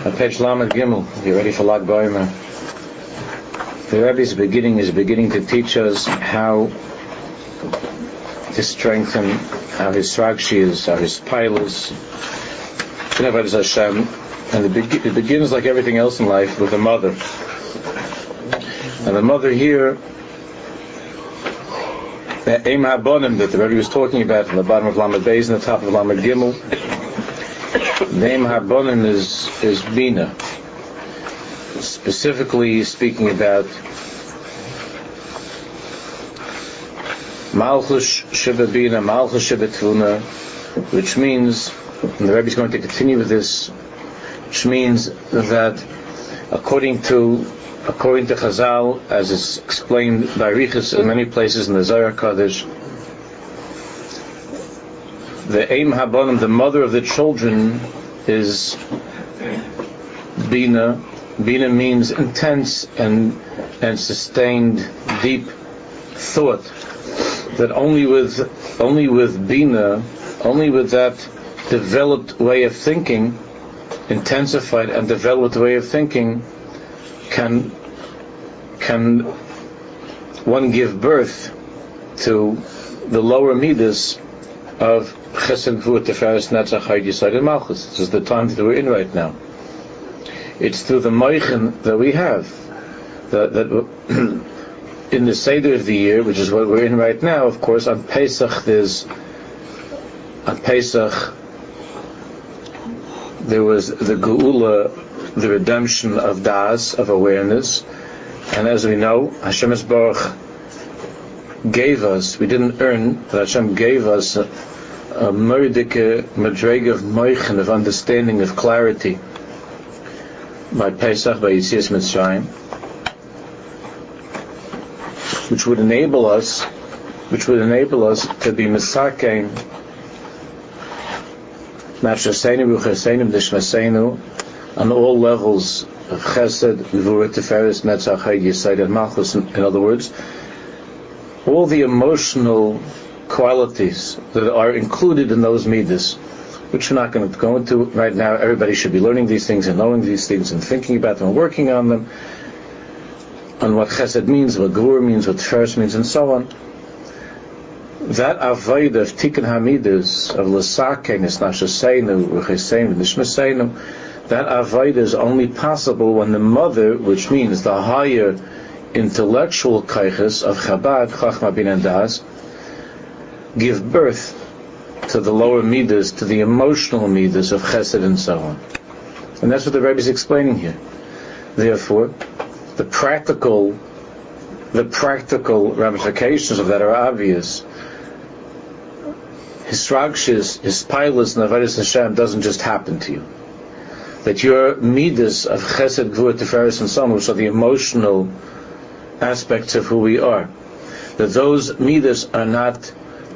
On page Lamed Gimel, you're ready for Lag Baimer. The Rebbe is beginning to teach us how to strengthen our Hisragshis, our Hispilas, Avodas Hashem, and it begins like everything else in life with a mother. And the mother here, the Eim HaBonim that the Rebbe was talking about in the bottom of Lamed Beis and the top of Lamed Gimel, the Eim HaBonim is Bina. Specifically speaking about Malchus Sheba Bina, Malchus Sheba Tvuna, which means, and the Rebbe is going to continue with this, which means that according to Chazal, as is explained by Riches in many places in the Zohar Kodesh, the Eim HaBonim, the mother of the children, is Bina. Bina means intense and sustained, deep thought. That only with Bina, only with that developed way of thinking, intensified and developed way of thinking, can one give birth to the lower midas of Chesed, Gvura, Tiferes, Netzach, Hod, Yesod, and Malchus. This is the time that we're in right now. It's through the moichin that we have that in the Seder of the year, which is what we're in right now. Of course, on Pesach there was the Geula, the redemption of Das, of awareness, and as we know, Hashem Yisborach gave us, we didn't earn, but Hashem gave us a merdike madrega of moichin, of understanding, of clarity, by Pesach, by Yitzias Mitzrayim, which would enable us to be Mesakein, Nafshaseinu, Ruchaseinu, Dishmaseinu, on all levels of Chesed, Gvura, Tiferes, Netzach, Hod, Yesod, and Malchus. In other words, all the emotional qualities that are included in those midas, which we're not going to go into right now. Everybody should be learning these things and knowing these things and thinking about them and working on them, on what Chesed means, what Gvura means, what Tiferes means, and so on. That avoid of Tikkun HaMidas, of L'sakein, Nafshaseinu, Ruchaseinu, Nishmaseinu, that avoid is only possible when the mother, which means the higher intellectual kaiches of Chabad, Chachma, Bin, and Das, give birth to the lower midas, to the emotional midas of Chesed and so on. And that's what the Rebbe is explaining here. Therefore, the practical ramifications of that are obvious. Hisragshis, Hispilas, and Avodas Hashem doesn't just happen to you. That your midas of Chesed, Gvura, Tiferes, and so on, which are the emotional aspects of who we are, that those midas are not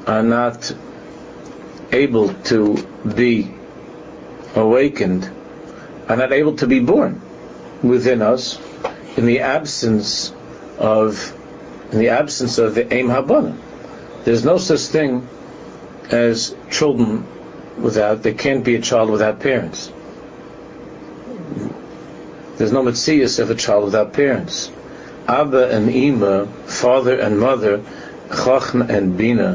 able to be awakened, are not able to be born within us in the absence of the Eim HaBonim. There's no such thing as children there can't be a child without parents. There's no metzias of a child without parents. Abba and Ima, father and mother, Chachma and Bina,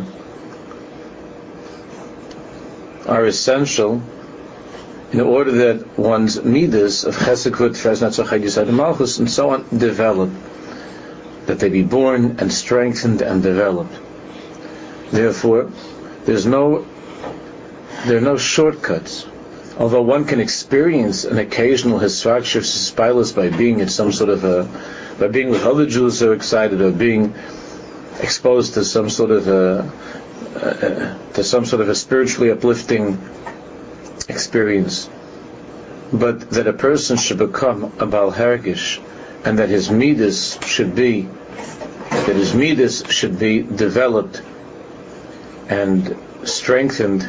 are essential in order that one's midas of Chesed, Gvura, Tiferes, Netzach, Hod, Yesod, and Malchus, and so on, develop, that they be born and strengthened and developed. Therefore, there are no shortcuts. Although one can experience an occasional Hisragshis Hispilas by being at some sort of by being with other Jews who are excited, or being exposed to some sort of a spiritually uplifting experience, but that a person should become a Baal Hergish, and that his midas should be developed and strengthened.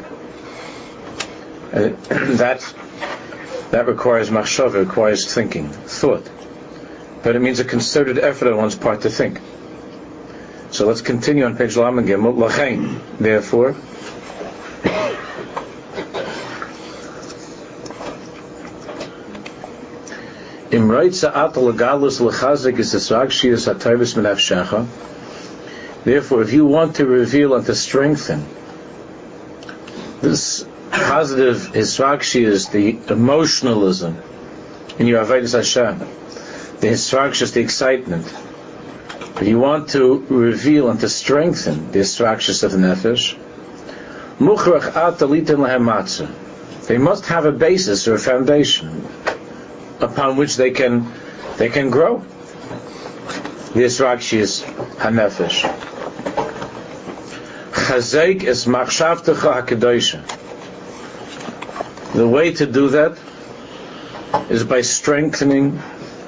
That requires machshava, requires thinking, thought. But it means a concerted effort on one's part to think. So let's continue on page Lamed Gimel. Lachain, therefore, Therefore, if you want to reveal and to strengthen this positive hisrakshiyas, the emotionalism in your avodas Hashem, the hisrakshiyas, the excitement, if you want to reveal and to strengthen the hisrakshiyas of the nefesh, they must have a basis or a foundation upon which they can grow. The hisrakshiyas hanefesh. Chazek es machshavtecha hakedosha. The way to do that is by strengthening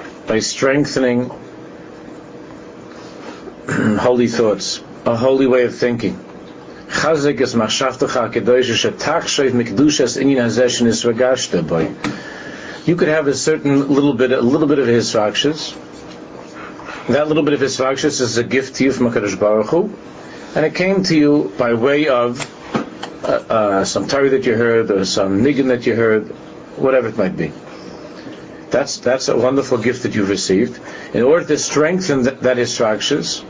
holy thoughts, a holy way of thinking. Chazek es machshavtecha hakedosha shetachshev mikdushas inyan hazeh shenisragashta by. You could have a little bit of hisrakshiyas. That little bit of hisrakshiyas is a gift to you from HaKadosh Baruch Hu, and it came to you by way of some Torah that you heard, or some nigun that you heard, whatever it might be. That's a wonderful gift that you've received. In order to strengthen that hisrakshiyas,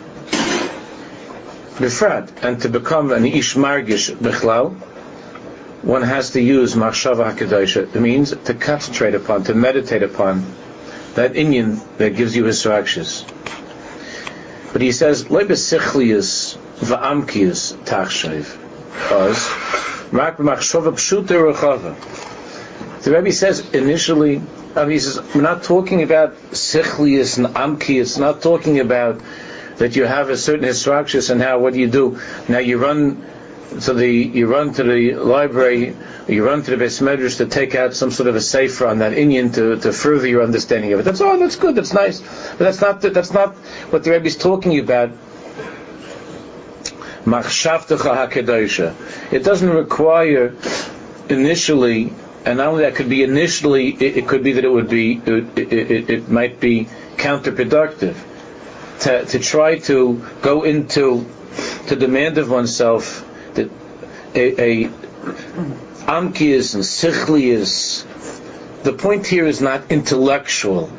befrat, and to become an ish margish bichlal, one has to use machshava hakedosha. It means to concentrate upon, to meditate upon that inyan that gives you hisrakshiyas. But he says, "Lo besichlius va'amkius tachshev," because rak b'machshava pshuta rechava. The Rebbe says initially, he says, we're not talking about sichlius and amkius. Not talking about that you have a certain hisrakshiyas and what do you do? Now you run to the library, you run to the Beis Medrash to take out some sort of a sefer on that inyan to further your understanding of it. That's good, that's nice. But that's not what the Rebbe is talking about. Machshavtecha hakedosha. It doesn't require initially, and not only that, could be initially, it could be that it might be counterproductive to try to go into, to demand of oneself that a amkius and sichlius. The point here is not intellectual.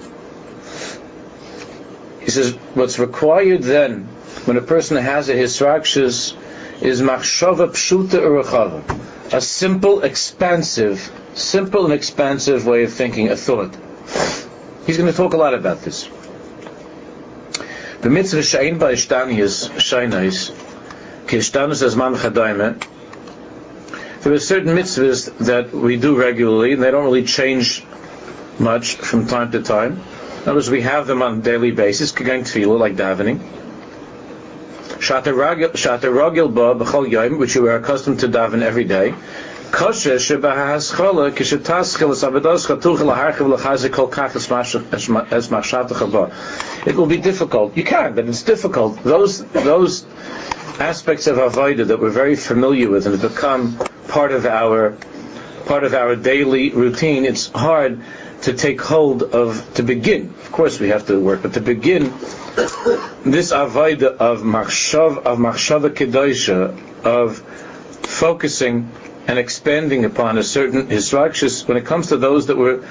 He says what's required then, when a person has a hisrakshiyas, is machshava pshuta urachava, a simple and expansive way of thinking, a thought. He's going to talk a lot about this. The mitzvah she'ein ba'ishtaniyas shaynais k'ishtanus azman chadayme. There are certain mitzvahs that we do regularly, and they don't really change much from time to time. In other words, we have them on a daily basis, k'gain tefillah, like davening. Shata ragil ba b'chol yom, which you are accustomed to daven every day. Kosher shebahaschala k'shetaschel esavedoscha tuchel laharchiv lechazik kol kach es machshavtecha ba. It will be difficult. You can, but it's difficult. Those aspects of avodah that we're very familiar with and have become part of our daily routine, it's hard to take hold of, to begin. Of course we have to work, but to begin this avodah of machshava kedosha, of focusing and expanding upon a certain hisrakshiyas, when it comes to those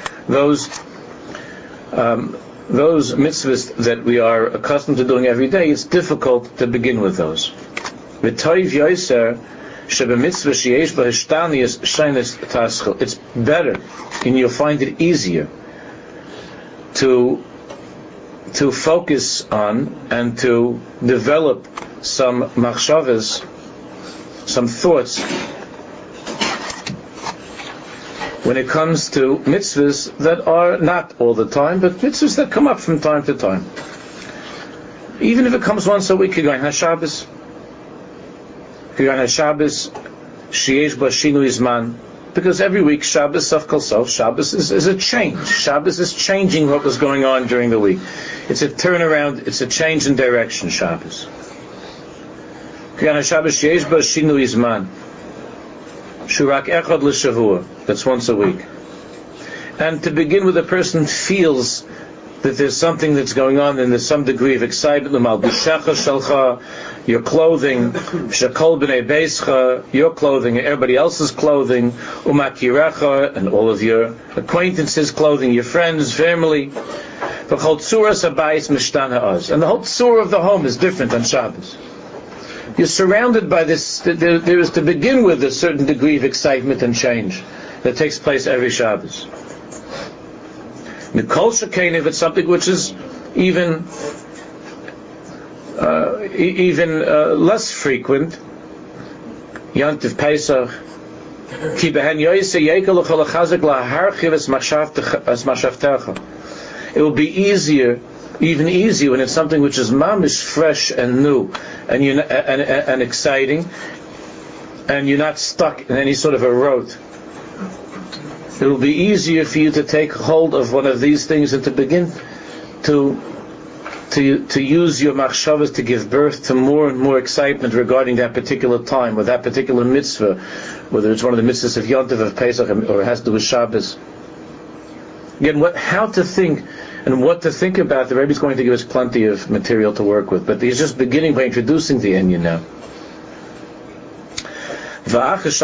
mitzvahs that we are accustomed to doing every day, it's difficult to begin with those. It's better, and you'll find it easier to focus on and to develop some machshavas, some thoughts, when it comes to mitzvahs that are not all the time, but mitzvahs that come up from time to time. Even if it comes once a week, you're going HaShabbos, sheyesh ba shinui zman, because every week Shabbos, Sof Kol Sof, Shabbos is a change. Shabbos is changing what was going on during the week. It's a turnaround, it's a change in direction, Shabbos. Shabbos sheyesh ba shinui zman, shurak echad l'shavua, that's once a week. And to begin with, a person feels that there's something that's going on and there's some degree of excitement. Your clothing, your clothing, everybody else's clothing, and all of your acquaintances' clothing, your friends, family. And the whole tzura of the home is different on Shabbos. You're surrounded by this. There is, to begin with, a certain degree of excitement and change that takes place every Shabbos. Mikol Shekain, if it's something which is even less frequent, Yantiv Pesach, Ki behen yoyse yekel l'chol hachazek laharchiv es mashaftecha. It will be easier, even easier, when it's something which is mamish, fresh and new, and exciting, and you're not stuck in any sort of a rote. It will be easier for you to take hold of one of these things and to begin to use your machshavas to give birth to more and more excitement regarding that particular time or that particular mitzvah, whether it's one of the mitzvahs of Yontif, of Pesach, or it has to do with Shabbos. Again, how to think and what to think about, the Rebbe is going to give us plenty of material to work with, but he's just beginning by introducing the Inyan now. And through these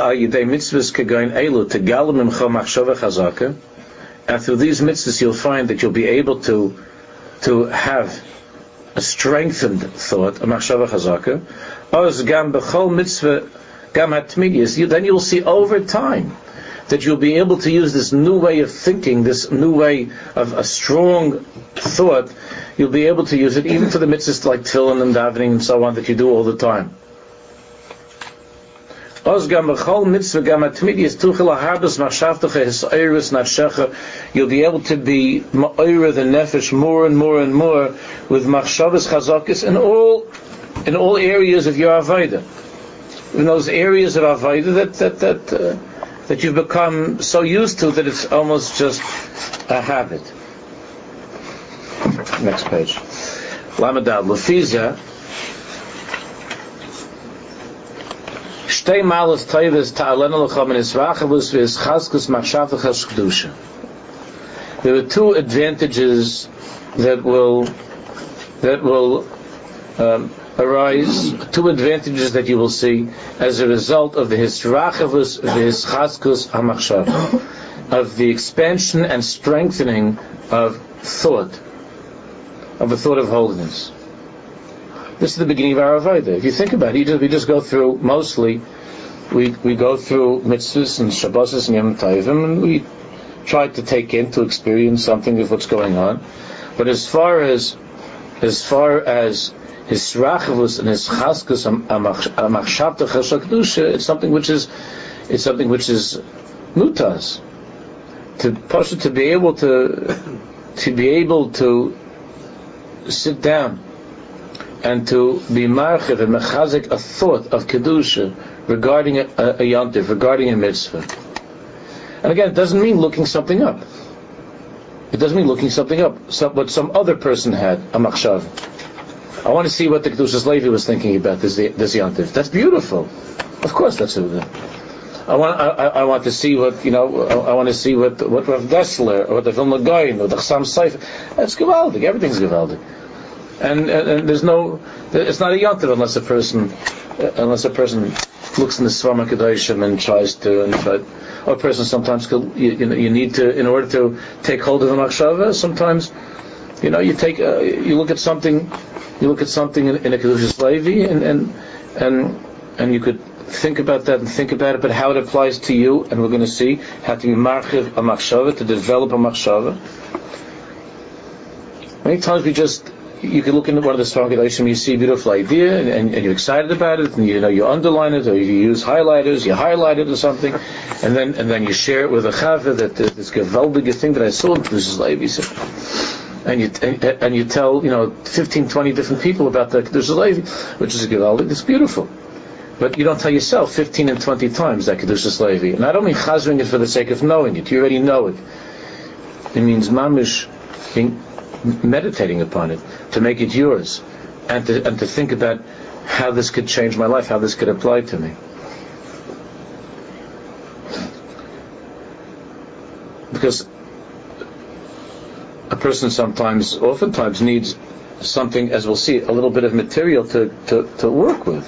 mitzvahs you'll find that you'll be able to have a strengthened thought, a machshava chazaka. Then you'll see over time that you'll be able to use this new way of thinking, this new way of a strong thought. You'll be able to use it even for the mitzvahs like tefillin and davening and so on that you do all the time. You'll be able to be ma'ira the nefesh more and more and more with machshavas chazakis in all areas of your avodah. In those areas of avodah that you've become so used to that it's almost just a habit. Next page. Lamadad Lefizah. There are two advantages that will arise, two advantages that you will see as a result of the hisrachavus v'hischaskus hamachshav, of the expansion and strengthening of thought, of the thought of holiness. This is the beginning of our avodah. If you think about it, we just go through, mostly, we go through mitzvahs and Shabbos and Yom Tovim, and we try to take in, to experience something of what's going on. But as far as his rachavus and his chaskus amachshavta chesed kedusha, it's something which is mutas. To be able to sit down and to be marchiv and mechazik a thought of kedusha regarding a yontif, regarding a mitzvah. And again, it doesn't mean looking something up. It doesn't mean looking something up. What some other person had, a machshav. I want to see what the Kedushas Levi was thinking about this yontif. That's beautiful. Of course, that's it. I want to see what, I want to see what Rav Dessler, or what the Vilna Gaon, or the Chassam Sofer. That's gewaldig. Everything's gewaldig. And it's not a yontif unless a person looks in the Svarma Kedoshim and tries to, or a person sometimes you need to, in order to take hold of a machshava, sometimes you look at something in a Kedushas Levi and you could think about that and think about it, but how it applies to you, and we're going to see how to be marchiv a machshava, to develop a machshava. Many times you can look into one of the Svarma Kedoshim, you see a beautiful idea, and you're excited about it, and you underline it, or you use highlighters, you highlight it or something, and then you share it with a chava that this gewaldige thing that I saw in Kedushas Levi, and you tell 15, 20 different people about the Kedushas Levi, which is a gewaldig. It's beautiful, but you don't tell yourself 15 and 20 times that Kedushas Levi. And I don't mean chazering it for the sake of knowing it. You already know it. It means mamish meditating upon it, to make it yours, and to think about how this could change my life, how this could apply to me. Because a person oftentimes needs something, as we'll see, a little bit of material to work with.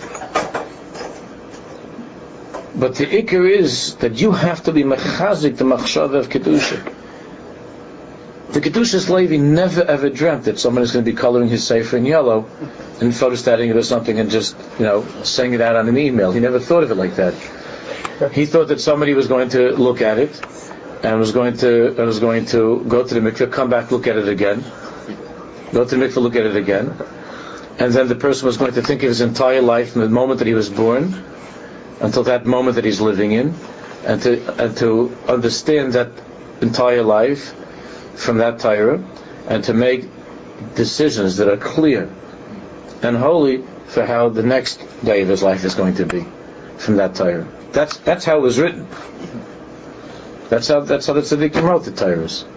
But the ikar is that you have to be mechazik the machshava of kedusha. The Kedushas Levi never ever dreamt that someone is going to be coloring his sefer in yellow and photostating it or something and just, saying it out on an email. He never thought of it like that. He thought that somebody was going to look at it and was going to go to the mikveh, come back, look at it again, go to the mikveh, look at it again, and then the person was going to think of his entire life from the moment that he was born until that moment that he's living in, and to understand that entire life from that Torah, and to make decisions that are clear and holy for how the next day of his life is going to be from that Torah. That's how it was written. That's how the tzaddikim wrote the Torahs.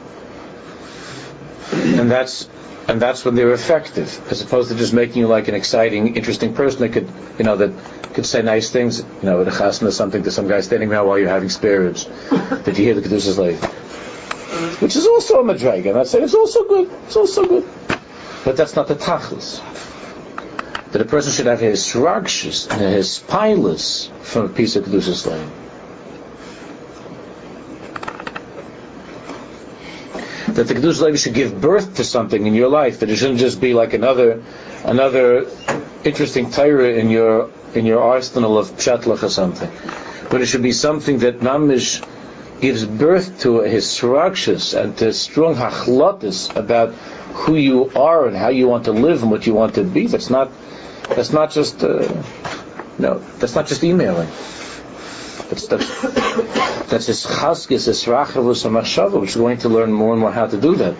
And that's when they were effective, as opposed to just making you like an exciting, interesting person that could, that could say nice things, at a chasna or something to some guy standing around while you're having spare ribs. Did you hear the Kedushas Levi? Which is also a madrega. I'm not saying it's also good. But that's not the tachlis. That a person should have his ragshis and his pilus from a piece of Kedushas Levi. That the Kedushas Levi should give birth to something in your life. That it shouldn't just be like another interesting Torah in your arsenal of pshatlach or something. But it should be something that mamish gives birth to his sragshis and to strong hachlotis about who you are and how you want to live and what you want to be. That's not just emailing. That's his chaskis, his rachavus hamachshava, which is going to learn more and more how to do that.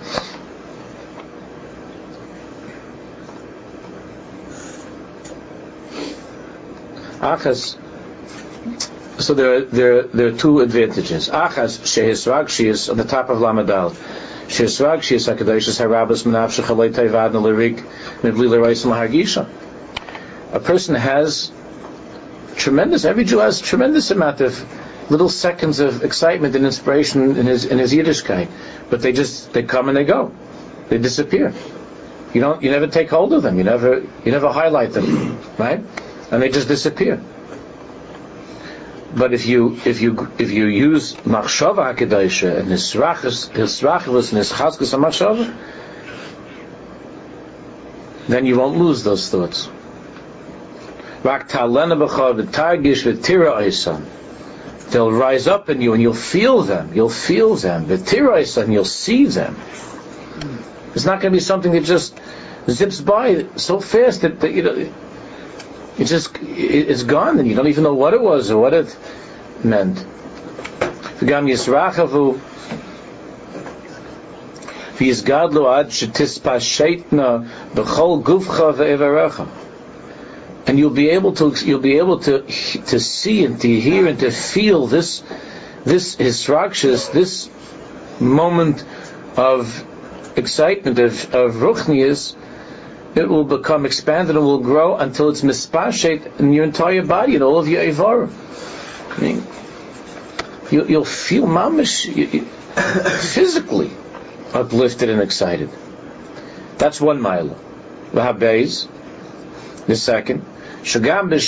Achas. So there are two advantages. Achas shehisragshis on the top of Lamadal. Shehisragshis hakadoshis harabas menafshe chalei teivad nelirik mibli leroisim lahargisha. A person has every Jew has tremendous amount of little seconds of excitement and inspiration in his Yiddishkeit, but they come and they go, they disappear. You never take hold of them. You never highlight them, right? And they just disappear. But if you use machshava hakedosha and his rachavus and his chaskus machshava, then you won't lose those thoughts. They'll rise up in you and you'll feel them. V'tira and you'll see them. It's not going to be something that just zips by so fast that it's gone and you don't even know what it was or what it meant. V'gam yisrachavu v'yizgadlu ad shetispa b'chol gufcha ve'evarecha. And you'll be able to see and to hear and to feel this hisrakshis, this moment of excitement of ruchnius. It will become expanded and will grow until it's mispashet in your entire body and all of your ivar. I mean, you'll feel mamish physically uplifted and excited. That's one mile. V'habeis, the second. The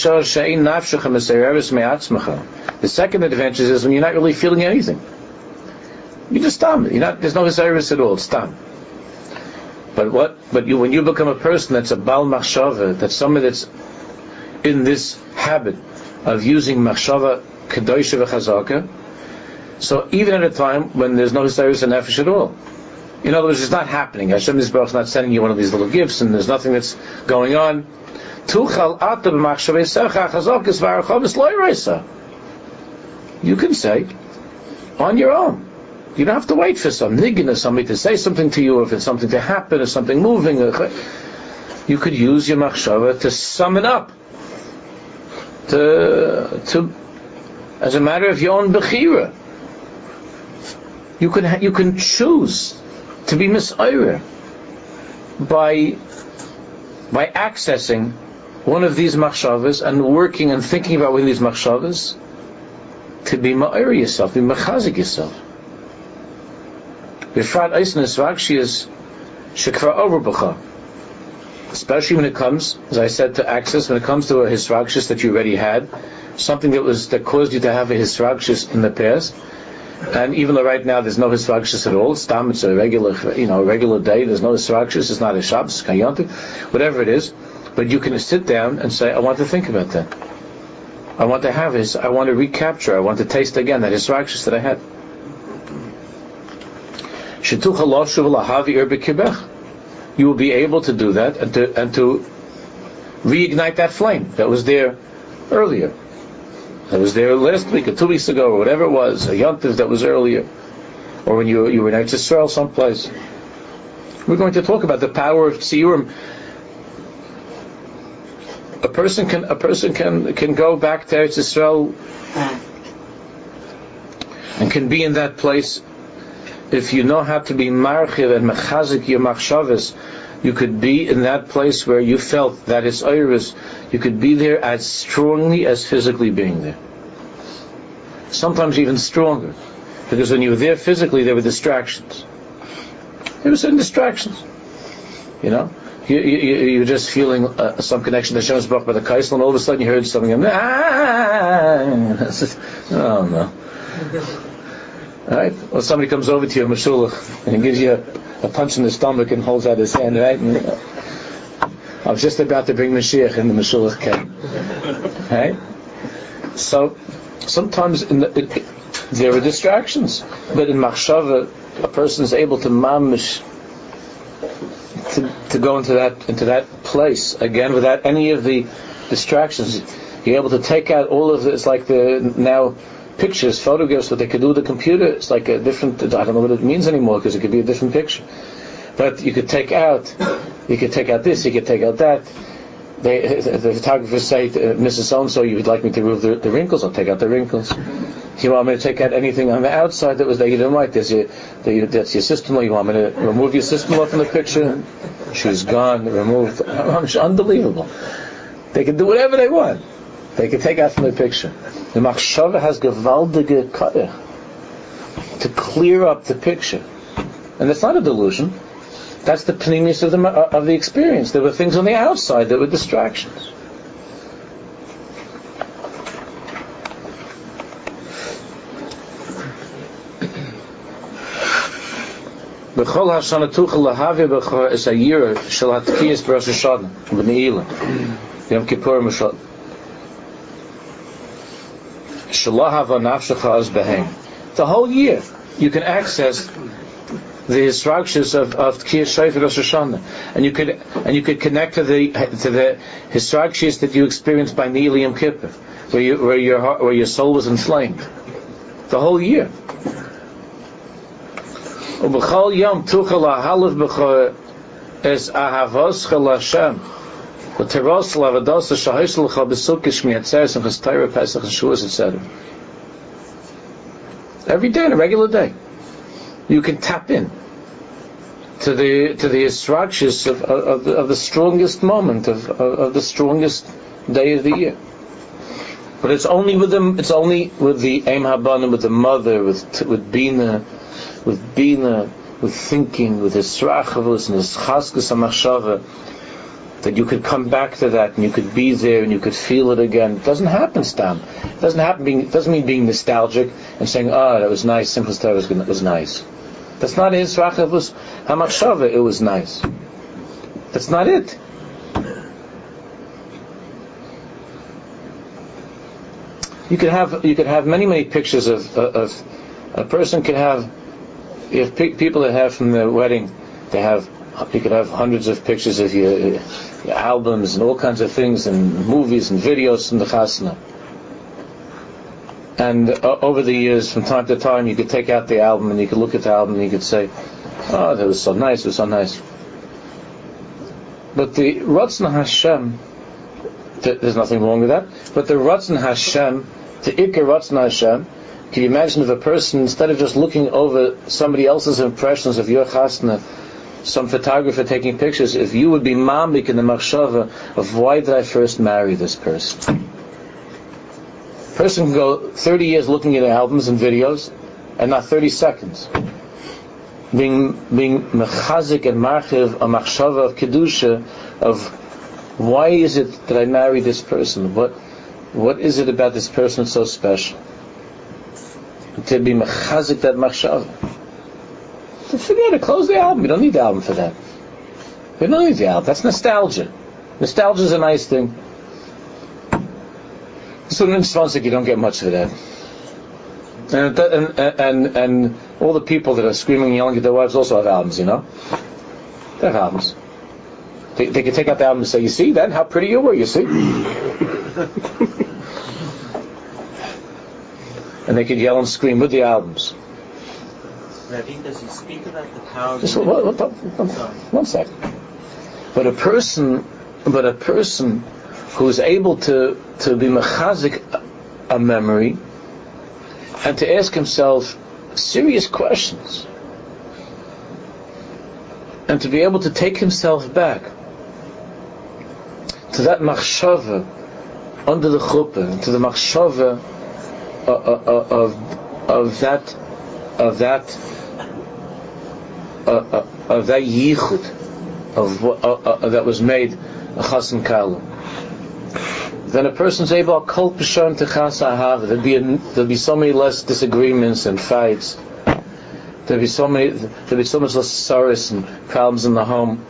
second advantage is when you're not really feeling anything. You just stam. There's no service at all. It's stam. But when you become a person that's a bal machshava, that's somebody that's in this habit of using machshava kedosha v'chazaka, so even at a time when there's no service and nefesh at all, in other words, it's not happening. Hashem Yisbarach is not sending you one of these little gifts, and there's nothing that's going on. You can say on your own. You don't have to wait for some niggin or somebody to say something to you, or if it's something to happen or something moving. You could use your machshava to sum it up, to as a matter of your own bechira. You can choose to be misayre by accessing one of these machshavas and working and thinking about one of these machshavas to be ma'ir yourself, be machazik yourself. Befrat Eisen Hisrakshis Shekvar Overbacha. Especially when it comes, as I said, to access, when it comes to a Hisrakshis that you already had, something that caused you to have a Hisrakshis in the past, and even though right now there's no Hisrakshis at all, it's a regular day, there's no Hisrakshis, it's not a Shabbos, Kayantik, whatever it is, but you can sit down and say, I want to think about that. I want to have I want to recapture, I want to taste again that Hisrakshis that I had. You will be able to do that and to reignite that flame that was there earlier. That was there last week or 2 weeks ago or whatever it was, a yontiv that was earlier. Or when you were in Eretz Yisrael someplace. We're going to talk about the power of tziyurim. A person can go back to Eretz Yisrael and can be in that place if you know how to be marchiv and mechazik your machshavas. You could be in that place where you felt that it's iris. You could be there as strongly as physically being there. Sometimes even stronger. Because when you were there physically, there were distractions. There were certain distractions. You know? You're just feeling some connection to Shem's Baruch by the Kaisel, and all of a sudden you heard something, oh no. Right? Or somebody comes over to you, Meshulach, and he gives you a punch in the stomach and holds out his hand, right? And, I was just about to bring Mashiach, and the Meshulach came. Right? So, sometimes there are distractions, but in Machshava, a person is able to mamish, to go into that place again without any of the distractions. You're able to take out all of it's like the now pictures, photographs, what they could do with the computer. It's like a different, I don't know what it means anymore because it could be a different picture. But you could take out this, you could take out that. The photographers say, Mrs. So-and-so, you would like me to remove the wrinkles? I'll take out the wrinkles. If you want me to take out anything on the outside that was there you didn't like, that's your sister-in-law, you want me to remove your sister-in-law from the picture? She's gone, removed. Unbelievable. They can do whatever they want. They can take out from the picture. The Machshava has gewaldige ka'eh to clear up the picture. And that's not a delusion. That's the pneumius of the experience. There were things on the outside that were distractions. B'chol hashana tuchel lahavi b'chol es hayira shel hatkiyas b'Rosh Hashanah b'ne'ilah Yom Kippur Mishal shalahava nafshecha az behem. The whole year you can access the instructions of Tkiyas Shofar Rosh Hashanah, and you could connect to the instructions that you experienced by Ne'ilah Yom Kippur, where your soul was inflamed, the whole year. Ubechol Yom Tuchel Halav B'Chor Es Ahavos Chel Hashem V'Teros Lavados Shahis L'Cha B'Sukkah Shmi Atzeres and Chestayra Pesach and Shuas etc. Every day, on a regular day, you can tap in to the instructions of the strongest moment of the strongest day of the year. But it's only with them. It's only with the Eim Habanim, with the mother, with Bina, with thinking, with his Srachavus and his Chaskus HaMachshava, that you could come back to that and you could be there and you could feel it again. It doesn't happen, Stam. It doesn't mean being nostalgic and saying, that was nice, Simchas Torah was nice. That's not his Rachavus HaMachshava, it was nice. That's not it. You could have many pictures of a person could have, if people that have from the wedding, you could have hundreds of pictures of your albums and all kinds of things and movies and videos from the Chasna. And over the years, from time to time, you could take out the album and you could look at the album and you could say, that was so nice, it was so nice. But the Ratzon Hashem, there's nothing wrong with that, but the Ratzon Hashem, the Iker Ratzon Hashem, can you imagine if a person, instead of just looking over somebody else's impressions of your Chasna, some photographer taking pictures, if you would be mamik in the machshava of why did I first marry this person? Person can go 30 years looking at albums and videos, and not 30 seconds. being mechazik and marchiv a machshava of kedusha, of why is it that I married this person? What is it about this person so special? To be mechazik that machshava. So forget it. Close the album. You don't need the album for that. You don't need the album. That's nostalgia. Nostalgia is a nice thing. So in Swansea, you don't get much of that. And all the people that are screaming and yelling at their wives also have albums, They have albums. They can take out the album and say, you see then how pretty you were, you see? And they could yell and scream with the albums. Rabbi, does he speak about the power of one second. But a person who is able to be mechazik a memory and to ask himself serious questions and to be able to take himself back to that machshava under the chuppah, to the machshava of that yichud that was made a chassan kalu. Then a person's able kol pishon to chasa ahava. There'll be so many less disagreements and fights. There'll be so much less sorrows and problems in the home.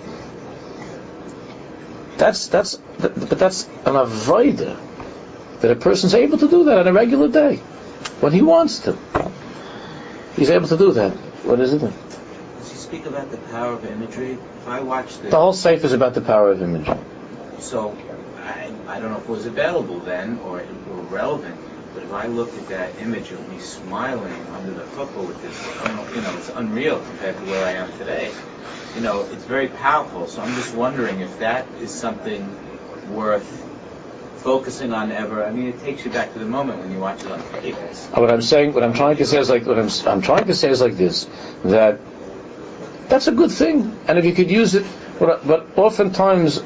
But that's an avodah that a person's able to do that on a regular day when he wants to. He's able to do that. What is it then? Does he speak about the power of imagery? If I watch the whole sefer is about the power of imagery. So I don't know if it was available then or relevant, but if I looked at that image of me smiling under the chuppah with this, it's unreal compared to where I am today. It's very powerful. So I'm just wondering if that is something worth focusing on ever. I mean, it takes you back to the moment when you watch it on tape. What I'm trying to say is like this: that that's a good thing, and if you could use it, but oftentimes,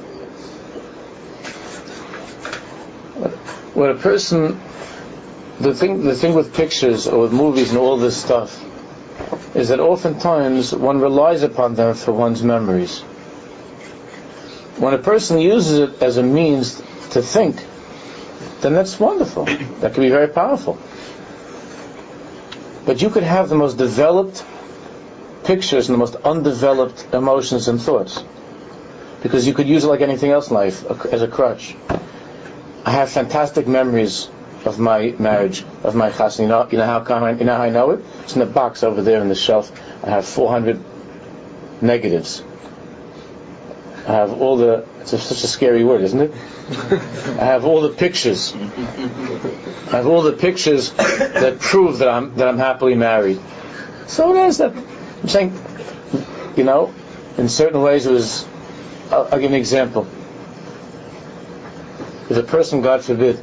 when a person, the thing with pictures or with movies and all this stuff, is that oftentimes one relies upon them for one's memories. When a person uses it as a means to think, then that's wonderful. That can be very powerful. But you could have the most developed pictures and the most undeveloped emotions and thoughts, because you could use it like anything else in life, as a crutch. I have fantastic memories of my marriage, of my chassan. You know how I know it? It's in the box over there on the shelf. I have 400 negatives. I have all the. It's such a scary word, isn't it? I have all the pictures. I have all the pictures that prove that I'm happily married. So it is that. I'm saying, in certain ways it was. I'll give an example. If a person, God forbid,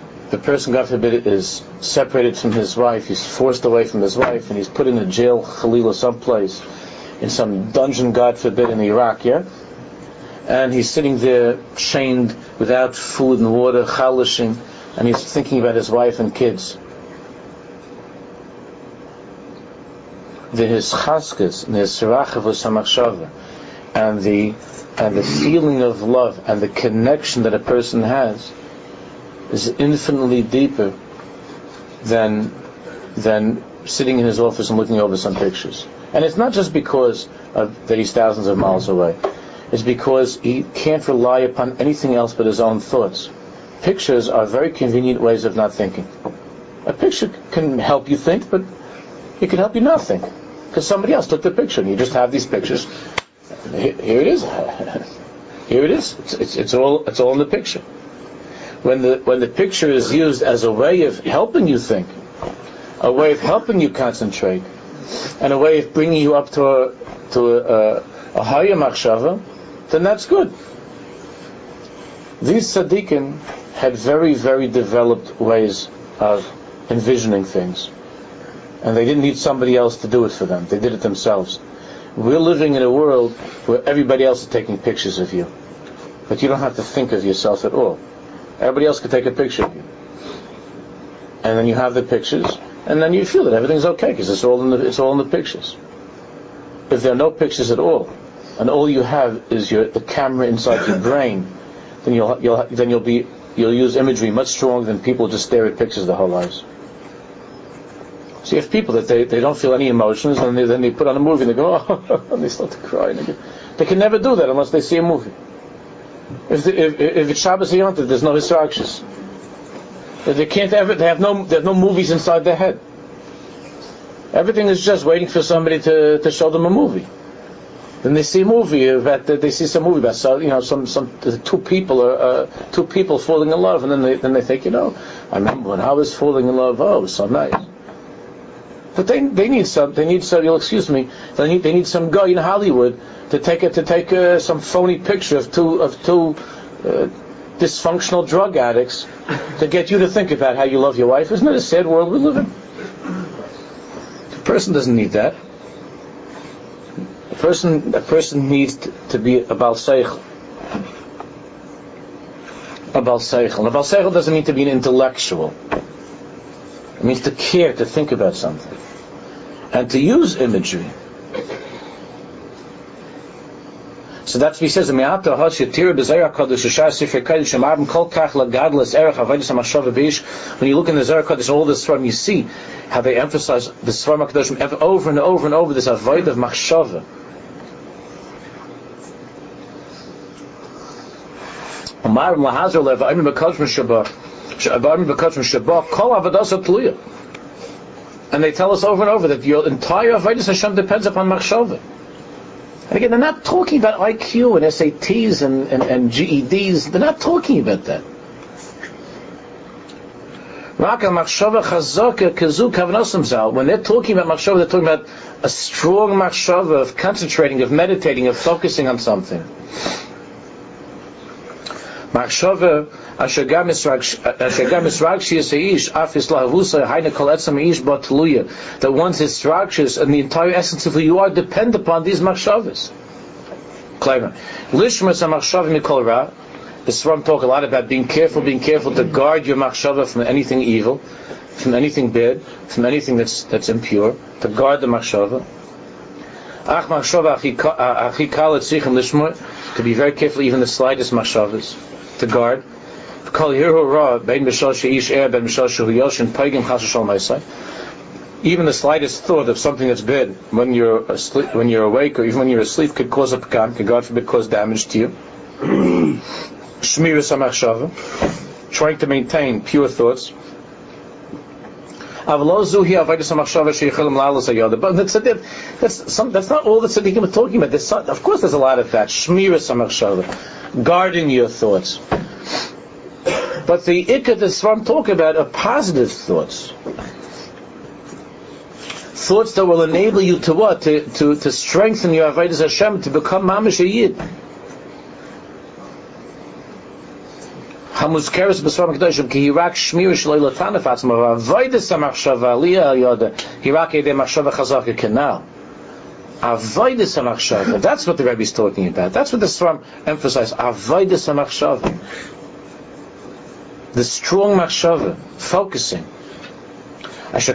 is separated from his wife, he's forced away from his wife, and he's put in a jail, Khalila, someplace, in some dungeon, God forbid, in Iraq, yeah? And he's sitting there, chained, without food and water, chalishing, and he's thinking about his wife and kids. The hischaskas, and the hisrachevus hamachshava, and the feeling of love and the connection that a person has is infinitely deeper than sitting in his office and looking over some pictures. And it's not just because that he's thousands of miles away. It's because he can't rely upon anything else but his own thoughts. Pictures are very convenient ways of not thinking. A picture can help you think, but it can help you not think, because somebody else took the picture, and you just have these pictures. Here it is. Here it is. It's all in the picture. When the picture is used as a way of helping you think, a way of helping you concentrate, and a way of bringing you up to a higher machshava, then that's good. These tzaddikim had very, very developed ways of envisioning things, and they didn't need somebody else to do it for them. They did it themselves. We're living in a world where everybody else is taking pictures of you, but you don't have to think of yourself at all. Everybody else can take a picture of you, and then you have the pictures, and then you feel that everything's okay because it's all in the pictures. if there are no pictures at all, and all you have is the camera inside your brain, then you'll use imagery much stronger than people who just stare at pictures their whole lives. So you have people that they don't feel any emotions, and then they put on a movie and they go, oh, and they start to cry. They can never do that unless they see a movie. If it's Shabbos Yom Tov, there's no Hisrakshis. They have no movies inside their head. Everything is just waiting for somebody to show them a movie. Then they see a movie about some two people falling in love, and then they think, I remember when I was falling in love. Oh, it was so nice. But they need some. You'll excuse me. They need some guy in Hollywood to take some phony picture of two dysfunctional drug addicts to get you to think about how you love your wife. Isn't it a sad world we live in? A person doesn't need that. A person needs to be a Baal Seichel. A Baal Seichel. And a Baal Seichel doesn't mean to be an intellectual. It means to care, to think about something. And to use imagery. So that's what he says. When you look in the Zohar Kodesh, all this from you see how they emphasize the Svarim HaKadoshim over and over and over, this avoid of machshava. And they tell us over and over that your entire avodas Hashem depends upon machshava. And again, they're not talking about IQ and SATs and GEDs. They're not talking about that. When they're talking about machshava, they're talking about a strong machshava of concentrating, of meditating, of focusing on something. Machshava that one's structures and the entire essence of who you are depend upon these machshavas. The Sfarim talk a lot about being careful to guard your machshava from anything evil, from anything bad, from anything that's impure, to guard the machshava. To be very careful, even the slightest machshavas, to guard. Even the slightest thought of something that's bad when you're asleep, when you're awake, or even when you're asleep, could cause a pekan, could God forbid cause damage to you. Shmiras hamachshava, trying to maintain pure thoughts. But that's not all the tzaddikim are talking about. Of course, there's a lot of that. Shmiras hamachshava, guarding your thoughts. But the ikka that Sfarim talk about are positive thoughts. Thoughts that will enable you to what? To strengthen your avodas Hashem, to become mamish a yid. Hamuzkeres b'Sfarim HaKadoshim ki hirak shmir shloi latana fatzma avodas hamachshava aliyah yoda hirak edei machshava chazaka kenal. Avodas hamachshava. That's what the Rebbe is talking about. That's what the Sfarim emphasize. Avodas hamachshava. The strong machshava, focusing. That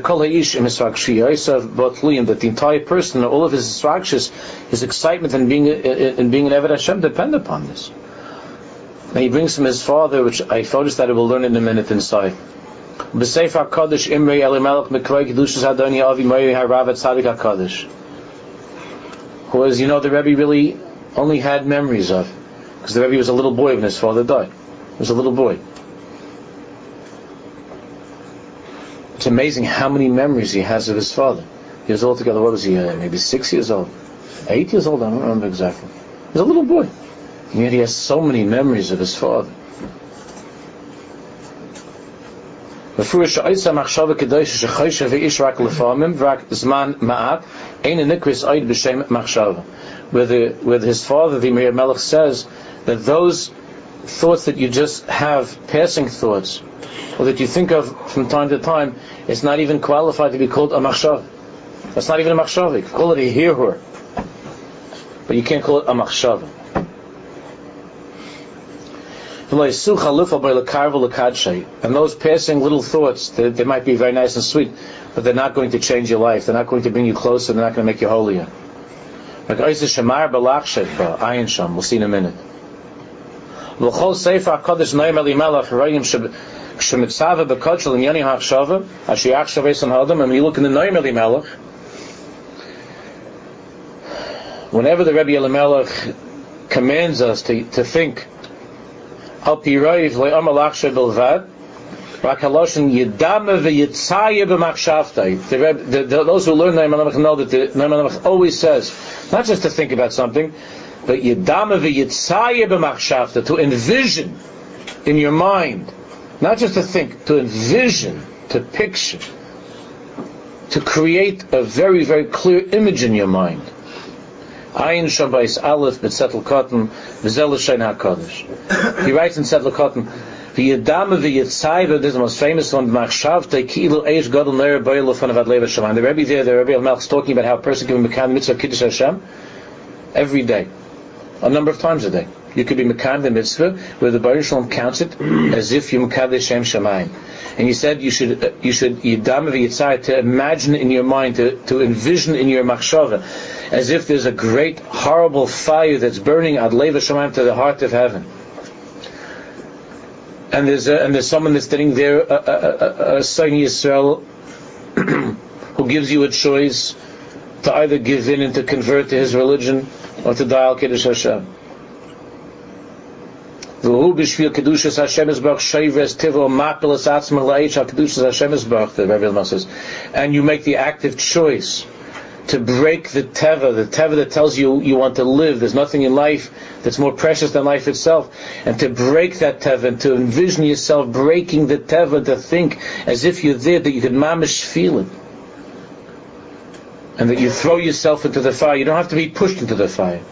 the entire person, all of his instructions, his excitement in being an Eved Hashem depend upon this. And he brings from his father, which I noticed that I will learn in a minute inside. Who, as you know, the Rebbe really only had memories of, because the Rebbe was a little boy when his father died. He was a little boy. It's amazing how many memories he has of his father. He was altogether, what was he, maybe 6 years old? 8 years old? I don't remember exactly. He was a little boy. And yet he has so many memories of his father. Where his father, the Mir Melech, says that those thoughts that you just have, passing thoughts, or that you think of from time to time, it's not even qualified to be called a machshav. That's not even a machshav. You can call it a hirhur, but you can't call it a machshav. And those passing little thoughts, they might be very nice and sweet, but they're not going to change your life. They're not going to bring you closer. They're not going to make you holier. Like Oisa Shamar Balachshev Ba, Ayin Sham, we'll see in a minute. L'chol Sefer HaKadosh Noam Elimelech Royim Shemitzava B'Kodshel in Yoni HaChshava Asher Yachshav Esan Hadam. And when you look in the Noam Elimelech, whenever the Rebbe Elimelech commands us to think Al Piroiv Le'omer Lachshev Belvad Rakaloshin Yidame V'Yitzayeh B'Machshavtai. Those who learn Noam Elimelech know that the Noam Elimelech always says not just to think about something, but Yidame V'Yitzayeh B'Machshavtai, to envision in your mind, not just to think, to envision, to picture, to create a very, very clear image in your mind. Ayin Shabais Aleph B'Tzetel Cotton V'Zel L'Shein HaKadosh. He writes in Tzetel Cotton, V'Yidame V'Yitzayeh, this is the most famous one, B'Machshavtai Ki'ilu Eish Gadol Ner B'Oil L'Fan Avad Lev Hashem. The Rebbe there, the Rebbe Elimelech is talking about how a person can be Mekam Mitzvah Kiddush Hashem every day, a number of times a day. You could be Mekam the Mitzvah where the Baruch Shalom counts it as if you Mekam Shem Shamayim. And you said you should Yidame V'Yitzayeh, to imagine in your mind, to envision in your Machshava, as if there's a great, horrible fire that's burning ad Lev Hashemayim, to the heart of heaven. And there's someone that's sitting there, a son Yisrael, who gives you a choice to either give in and to convert to his religion, or to die al Kiddush Hashem. V'hu b'shvil Kedushas Hashem Yisbarach Shayvres Tivo Mapilas Atzma La'ich Al Kedushas Hashem Yisbarach, the Rebbe Elimelech says, and you make the active choice to break the teva that tells you you want to live. There's nothing in life that's more precious than life itself. And to break that teva, and to envision yourself breaking the teva, to think as if you're there, that you could mamish feel it. And that you throw yourself into the fire. You don't have to be pushed into the fire.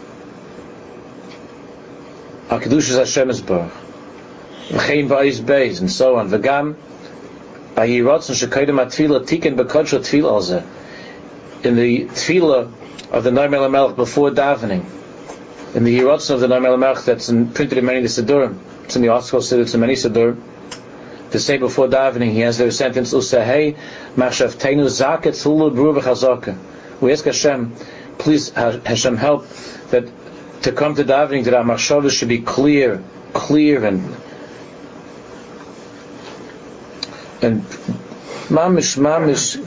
HaKadosh Hashem Yisbarach. V'chein ba'is beis, and so on. V'gam ba'yirotzen shekoydem ha'tfilah tiken b'kodsho tfilah alzeh. In the tefillah of the Noam Elimelech before davening, in the Yiratzon of the Noam Elimelech that's printed in many of the Siddurim, it's in the Oscar Siddur, it's in many Siddurim, to say before davening, he has the sentence, Usahei machshavteinu zaket tzulu b'ruach hazaka. We ask Hashem, please Hashem help, that to come to davening, that our machshavah should be clear and mamish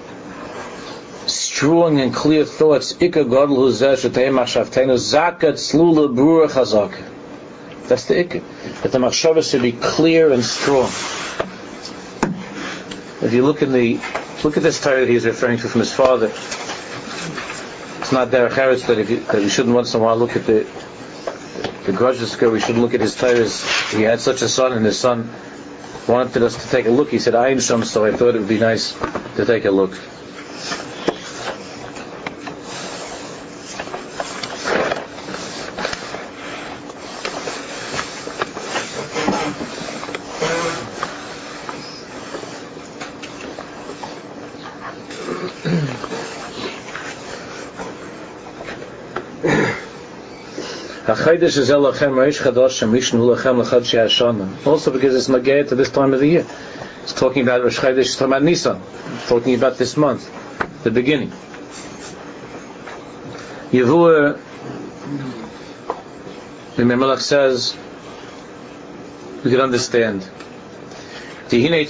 strong and clear thoughts. That's the ikka. That the machshava should be clear and strong. If you look at this Torah that he's referring to from his father, it's not derech eretz that we shouldn't once in a while look at the Grudgesker. We should look at his Torahs. He had such a son, and his son wanted us to take a look. He said Ayin Sham, so I thought it would be nice to take a look. Also because it's Mageh to this time of the year. It's talking about Rosh Chodesh, it's talking about Nisan, it's talking about this month, the beginning. Yevua, the Melech says, we can understand. The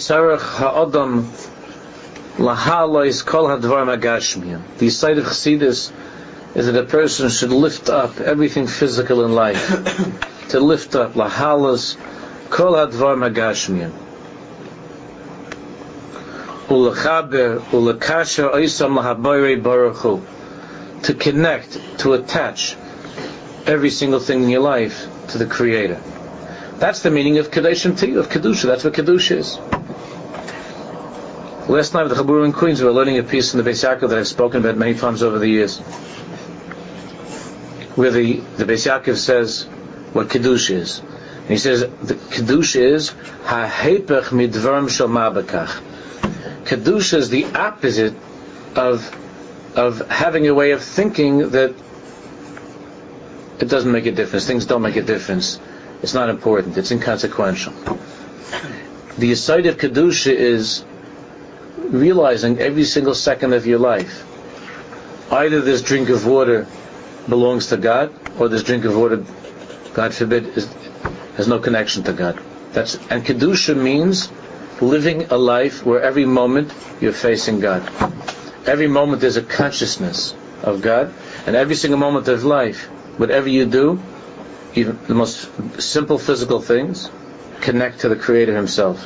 side of Chassidus is that a person should lift up everything physical in life. To lift up lahalas kol hadvar magashmiyim. Ulechaber ulekasher oisam lahaboyrei baruch hu. To connect, to attach every single thing in your life to the Creator. That's the meaning of Kedusha, of Kedusha. That's what Kedusha is. Last night with the Chabur in Queens, we were learning a piece in the Beis Yaakov that I've spoken about many times over the years, where the Beis Yaakov says what Kedusha is. And he says the Kedusha is ha'hepech midvarim shel ma'bekach. Kedusha is the opposite of having a way of thinking that it doesn't make a difference. Things don't make a difference. It's not important. It's inconsequential. The aside of Kedusha is realizing every single second of your life, either this drink of water belongs to God, or this drink of water, God forbid, has no connection to God. And Kedusha means living a life where every moment you're facing God. Every moment there's a consciousness of God, and every single moment of life, whatever you do, even the most simple physical things, connect to the Creator Himself.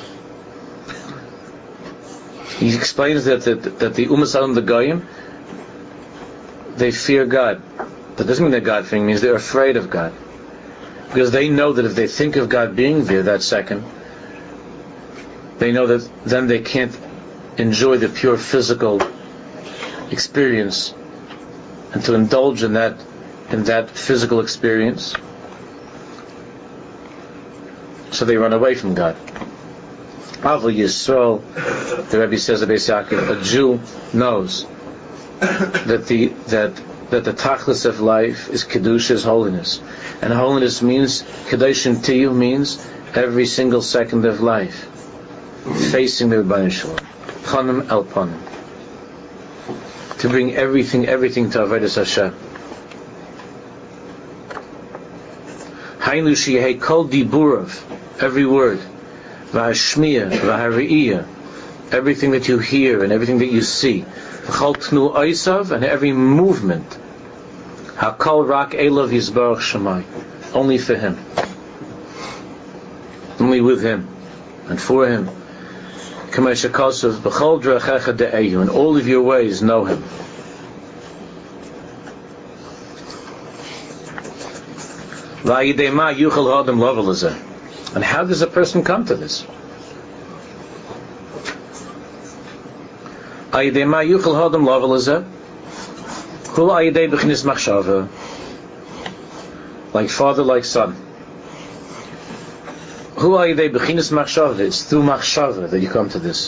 He explains that the Umas Adam, the Goyim, they fear God. That doesn't mean they're God-fearing, it means they're afraid of God. Because they know that if they think of God being there that second, they know that then they can't enjoy the pure physical experience, and to indulge in that physical experience, so they run away from God. Avol Yisrael, the Rebbe says of Beis Yaakov, a Jew knows that the tachlis of life is kedusha, is holiness, and holiness means kedushin tiyu, means every single second of life facing the Rebbeinu Shalom, panim el panim, to bring everything to Avodas Hashem. Hainu sheyehei kol diburav, every word, v'hashmiya, v'hareiyah, everything that you hear and everything that you see, v'chol tnu oisav, and every movement, hakol rak elav yizbarach shemai, only for Him, only with Him, and for Him. K'may shekasav b'chol drachecha de'eyu, in all of your ways know Him. V'ayidei ma yuchal ha'adam lavel hazeh. And how does a person come to this? Ayidei ma yuchal ha'adam lavel hazeh. Hu ayidei b'chinas machshava. Like father, like son. Hu ayidei b'chinas machshava. It's through machshava that you come to this.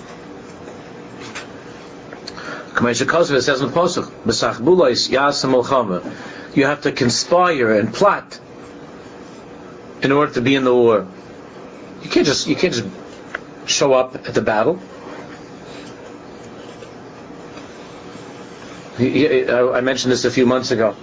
K'may shekasav, it says in the Pasuk, b'sach bulais yasam milchama. You have to conspire and plot in order to be in the war. You can't just show up at the battle. I mentioned this a few months ago.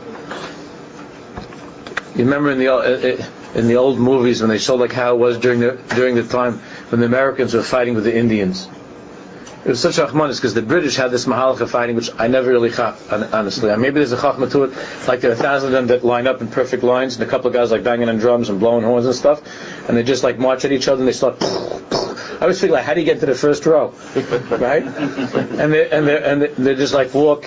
You remember in the old movies when they showed like how it was during the time when the Americans were fighting with the Indians. It was such a chachmanis because the British had this mahalach of fighting, which I never really chaf, honestly. Maybe there's a chachma to it, like there are 1,000 of them that line up in perfect lines, and a couple of guys like banging on drums and blowing horns and stuff, and they just like march at each other and they start. I always feel like, how do you get to the first row, right? And they just like walk.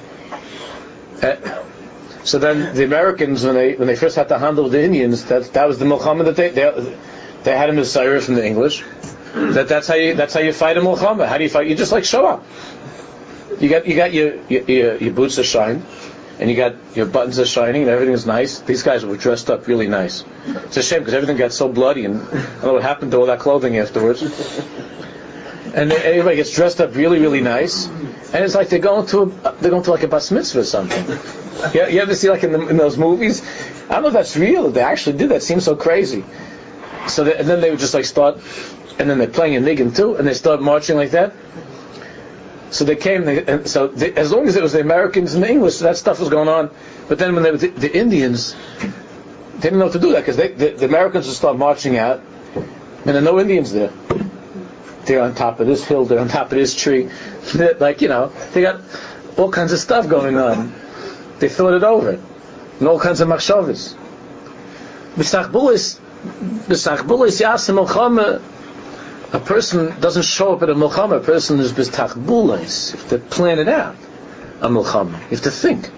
So then the Americans, when they first had to handle the Indians, that was the milchama that they had a messiah from the English. That's how you fight a milchama. How do you fight? You just like show up. You got your boots are shined, and you got your buttons are shining, and everything is nice. These guys were dressed up really nice. It's a shame because everything got so bloody, and I don't know what happened to all that clothing afterwards. And everybody gets dressed up really, really nice, and it's like they're going to like a bas mitzvah or something. You ever see like in those movies? I don't know if that's real. They actually did that. It seems so crazy. So and then they would just like start. And then they're playing a niggin too, and they start marching like that. So they came, as long as it was the Americans and the English, that stuff was going on. But then when they were the Indians, they didn't know what to do that because the Americans would start marching out, and there are no Indians there. They're on top of this hill, they're on top of this tree. They got all kinds of stuff going on. They thought it over, and all kinds of machshavas. B'sach bulis yasim milchama. A person doesn't show up at a milchama. A person is b'stach bulis. You have to plan it out. A milchama. You have to think.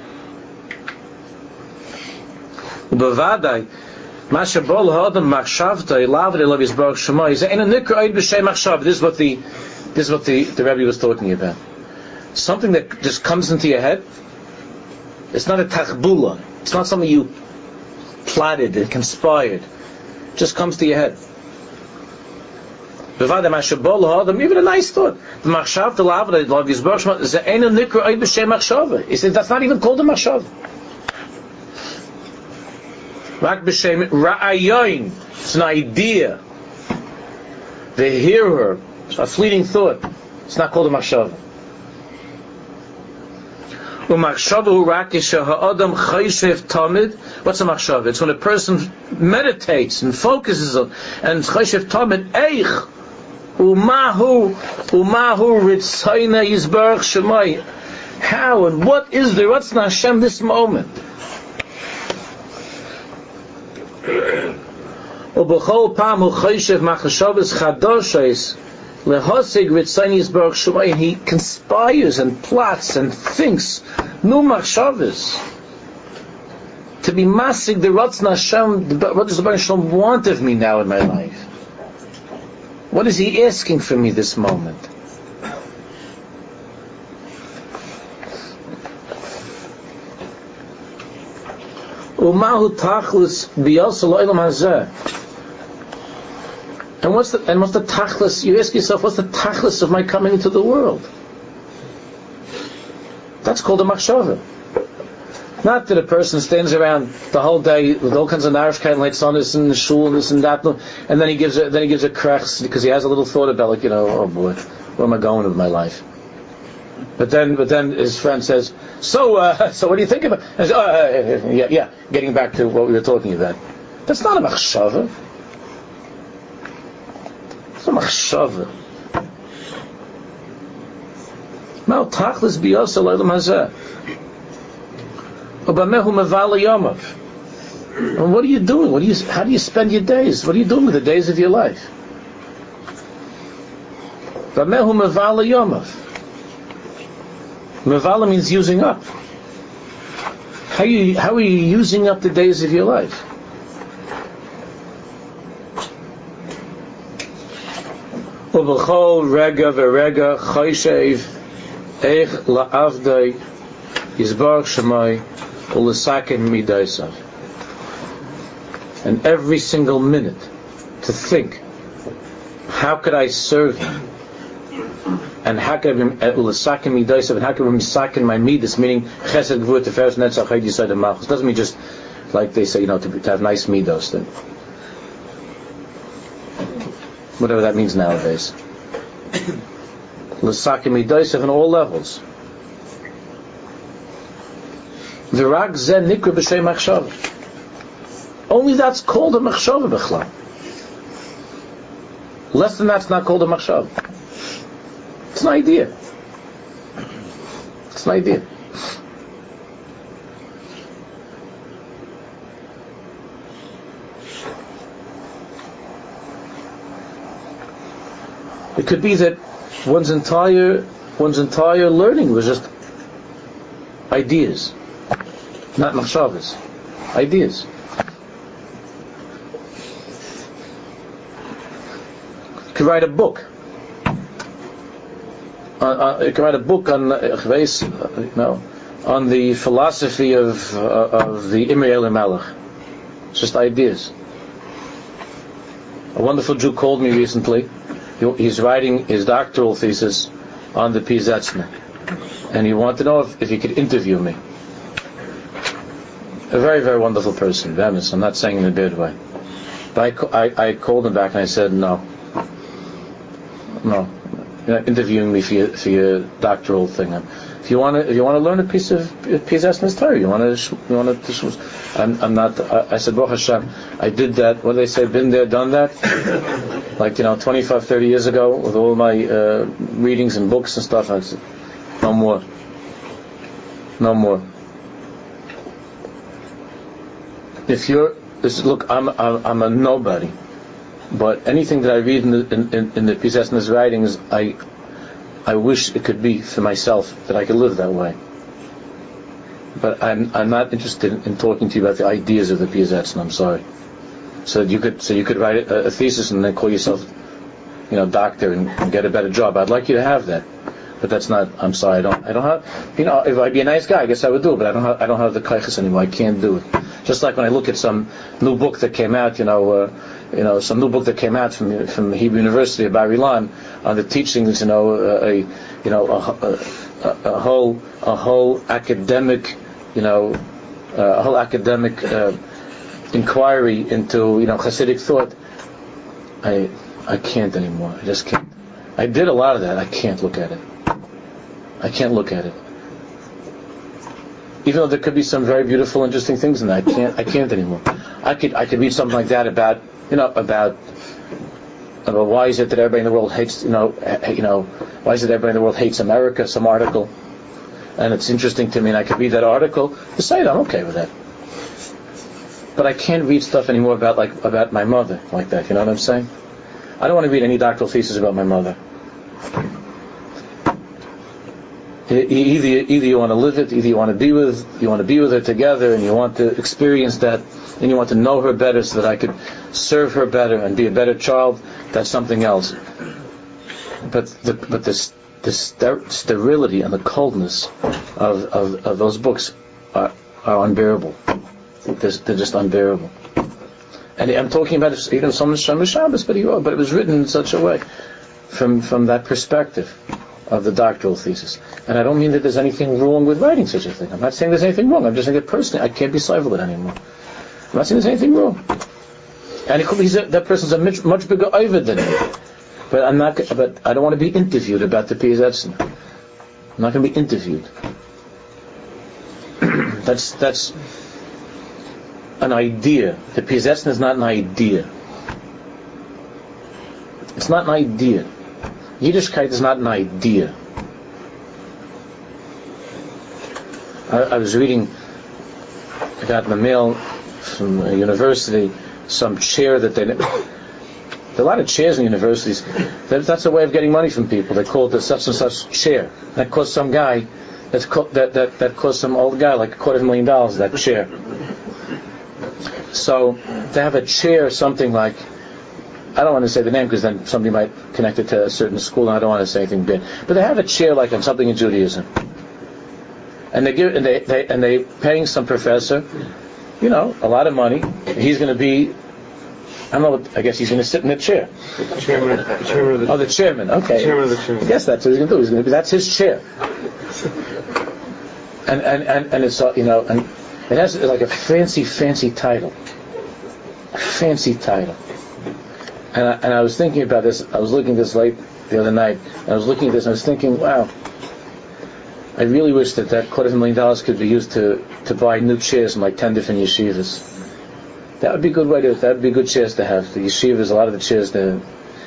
B'vadai, masha bol ha'adam machshavta ilavri lav yisbarach shemai. Is ein a nikra oid b'shem machshav. This is what the Rebbe was talking about. Something that just comes into your head. It's not a tachbula. It's not something you plotted and conspired. It just comes to your head. Even a nice thought. He said that's not even called a machshav. It's an idea. They hear her. It's a fleeting thought. It's not called a machshav. Umachshavu rakisha ha'adam chayshev tamid. What's a machshav? It's when a person meditates and focuses on, and chayshev tamid eich umahu ritzayna yizbarach shemai. How and what is there? What's Hashem this moment? Ubechol pam hu chayshev machshavos chadoshes. He conspires and plots and thinks new machshavos to be masig the Ratzon Hashem. What does the Baruch Shalom want of me now in my life? What is He asking from me this moment? Umahu tachlus biyasal olam hazeh. And what's the tachlis? You ask yourself, what's the tachlis of my coming into the world? That's called a machshava. Not that a person stands around the whole day with all kinds of narishkeit and sonis and shul and this and that, and then he gives a krechs because he has a little thought about, like, oh boy, where am I going with my life? But then his friend says, so what do you think about? And says, yeah, getting back to what we were talking about. That's not a machshava. It's a machshava. Mal tachlis biyasa l'olam hazeh. Ubamehu mevala yomav. And what are you doing? How do you spend your days? What are you doing with the days of your life? Ubamehu mevala yomav. Mevala means using up. How are you using up the days of your life? Ubechol rega v'rega chayshev eich la'avdei yizbarach shemai u'lesaken midaisav. And every single minute to think, how could I serve Him? And how could I u'lesaken midaisav? And how could I misaken my midas? Meaning chesed gvur teferes netzach hed yisod malchus. Doesn't mean just like they say, to have nice midos. Whatever that means nowadays. L'sakim midaisav on all levels. V'rak zeh nikra b'shem machshava. Only that's called a machshava b'chla. Less than that's not called a machshava. It's an idea. It's an idea. It could be that one's entire learning was just ideas, not machshavas. Ideas. You could write a book. You could write a book on on the philosophy of the Imrei Elimelech. It's just ideas. A wonderful Jew called me recently. He's writing his doctoral thesis on the Pizetzna, and he wanted to know if he could interview me. A very, very wonderful person, Bemis. I'm not saying in a bad way, but I called him back and I said no. You're not interviewing me for your doctoral thing. If you want to learn a piece of Pizetzna's Torah, I'm not. I said, Baruch Hashem, I did that. What do they say? Been there, done that. Like 25, 30 years ago, with all my readings and books and stuff. I said, no more. Look, I'm a nobody, but anything that I read in the Pizetzna's writings, I wish it could be for myself, that I could live that way. But I'm not interested in talking to you about the ideas of the Pizetzna. I'm sorry. So you could write a thesis and then call yourself, doctor and get a better job. I'd like you to have that, but that's not. I'm sorry. I don't have. If I'd be a nice guy, I guess I would do it. But I don't have the kaiches anymore. I can't do it. Just like when I look at some new book that came out, some new book that came out from Hebrew University of Bar Ilan on the teachings, a whole academic, inquiry into Hasidic thought. I can't anymore. I just can't. I did a lot of that. I can't look at it. Even though there could be some very beautiful, interesting things in that, I can't anymore. I could read something like that about why is it that everybody in the world hates, why is it everybody in the world hates America? Some article, and it's interesting to me, and I could read that article. Decide I'm okay with that. But I can't read stuff anymore about my mother like that. You know what I'm saying? I don't want to read any doctoral thesis about my mother. Either you want to live it, either you want to be with her together, and you want to experience that, and you want to know her better so that I could serve her better and be a better child. That's something else. But the sterility and the coldness of those books are unbearable. They're just unbearable. And I'm talking about some Shabbos, but it was written in such a way from that perspective of the doctoral thesis. And I don't mean that there's anything wrong with writing such a thing. I'm not saying there's anything wrong. I'm just saying that personally, I can't be civil it anymore. I'm not saying there's anything wrong. And that person's a much bigger oivad than me. But I don't want to be interviewed about the Piazetzner. I'm not going to be interviewed. That's an idea. The Piazetzner is not an idea. It's not an idea. Yiddishkeit is not an idea. I was reading, I got in the mail from a university, some chair that there are a lot of chairs in universities. That's a way of getting money from people. They call it the such and such chair. That cost some guy, that cost some old guy like $250,000, that chair. So to have a chair, something like, I don't want to say the name because then somebody might connect it to a certain school, and I don't want to say anything bad. But they have a chair like on something in Judaism, and they paying some professor, a lot of money. He's going to be, I don't know. I guess he's going to sit in the chair. The chairman of the the chairman. Okay. Chairman of the chairman. Yes, that's what he's going to do. That's his chair. And it's and it has like a fancy title. A fancy title. And I was thinking about this. I was looking at this late the other night. And I was looking at this and I was thinking, wow, I really wish that $250,000 could be used to buy new chairs in like 10 different yeshivas. That would be a good that would be good chairs to have. The yeshivas, a lot of the chairs, in